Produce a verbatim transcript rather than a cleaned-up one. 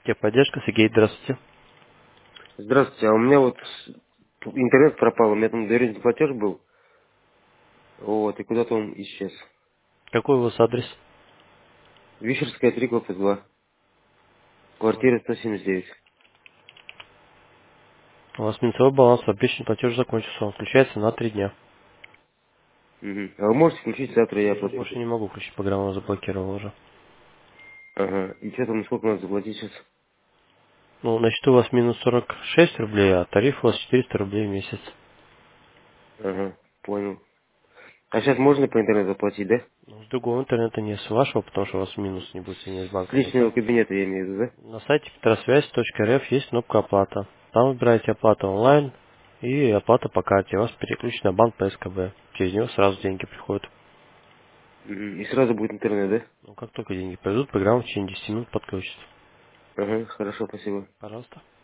Техподдержка, Сергей, здравствуйте. Здравствуйте, а у меня вот интернет пропал, у меня там доверительный платеж был, вот, и куда-то он исчез. Какой у вас адрес? Вишерская, три, корпус два, Вот. квартира сто семьдесят девять. У вас минусовой баланс, обещанный платеж закончился, он включается на три дня. Мгм. А вы можете включить завтра, я Я оплачу? больше не могу включить, программу заблокировал уже. Ага, и что там, сколько надо заплатить сейчас? Ну, на счету у вас минус сорок шесть рублей, а тариф у вас четыреста рублей в месяц. Ага, понял. А сейчас можно по интернету заплатить, да? Ну, с другого интернета не с вашего, потому что у вас минус не будет соединять с С банком личного никак. кабинета я имею в виду, да? На сайте петросвязь точка эр эф есть кнопка оплата. Там выбираете оплату онлайн и оплата по карте. У вас переключен на банк по эс ка бэ. Через него сразу деньги приходят. Мгм. И сразу будет интернет, Ну, как только деньги придут, программа в течение десяти минут подключится. да? Ага, хорошо, спасибо. Пожалуйста.